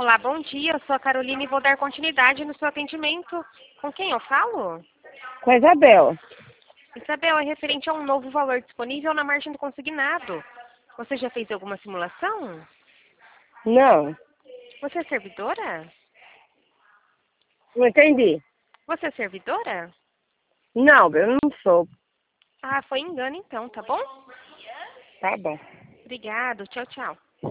Olá, bom dia. Eu sou a Carolina e vou dar continuidade no seu atendimento. Com quem eu falo? Com a Isabel. Isabel, é referente a um novo valor disponível na margem do consignado. Você já fez alguma simulação? Não, Você é servidora? não entendi. Você é servidora? Não, eu não sou. Ah, foi engano então, tá bom? Tá bom. Obrigado. Tchau, tchau.